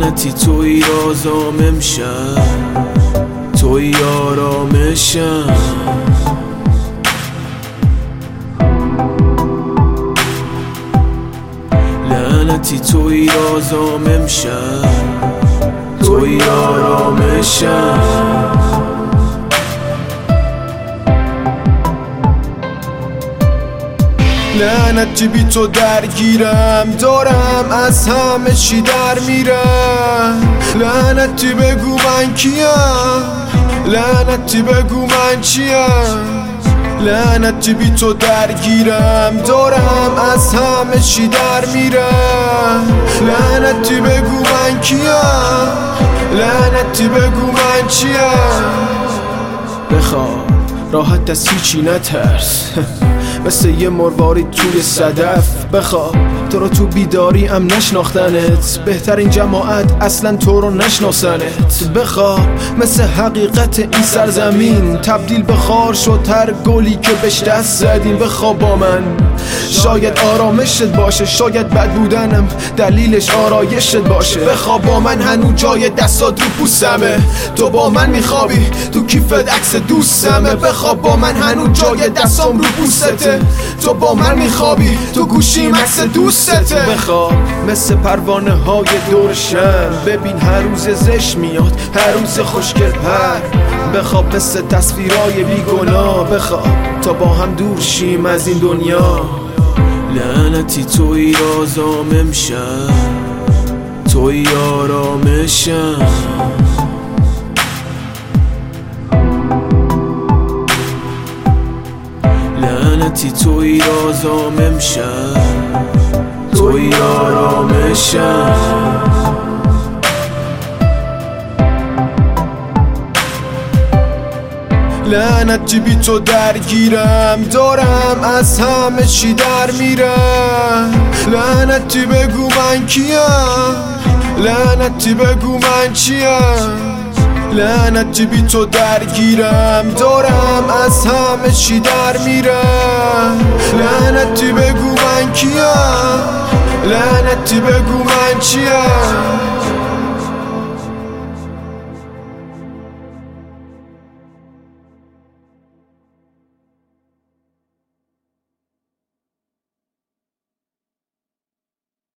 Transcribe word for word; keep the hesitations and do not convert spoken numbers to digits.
لعنتی توی رازام امشب، توی آرامشم. لعنتی توی رازام امشب، توی آرامشم. لعنتی بی تو درگیرم، دارم از همه چی در میرم. لعنتی بگو من کیم، لعنتی بگو من چیم. لعنتی بی تو درگیرم، دارم از همه چی در میرم. لعنتی بگو من کیم، لعنتی بگو من چیم. بخواب راحت از هیچی نترس مثل یه مروارید توی صدف. بخواب تو رو تو بیداری ام نشناختنت، بهترین جماعت اصلا تو رو نشناسنت. بخواب مثل حقیقت این سرزمین تبدیل به خار شد هر گلی که بهش دست زدیم. بخواب با من، شاید آرامشت باشه، شاید بد بودنم دلیلش آرایشت باشه. بخواب با من، هنوز جای دستات رو پوستمه، تو با من میخوابی تو کیفت عکس دوستمه. بخواب با من، هنوز جای دستام رو پوستته، تو با من میخوابی تو گوشیم عکس دوستته. بخواب مثل پروانه های دور شم، ببین هر روز زش میاد هر روز خوشگل پر. بخواب مثل تصویرای بیگناه، بخواب تا با هم دور شیم از این دنیا. لعنتی توی رازام امشب، توی آرامشم. لعنتی توی رازام امشب، توی آرامشم. لعنتی بی تو درگیرم، دارم از همه چی در میرم. لعنتی بگو من کیم، لعنتی بگو من چیم. لعنتی بی تو درگیرم، دارم از همه چی در میرم. لعنتی بگو من کیم، لعنتی بگو من چیم.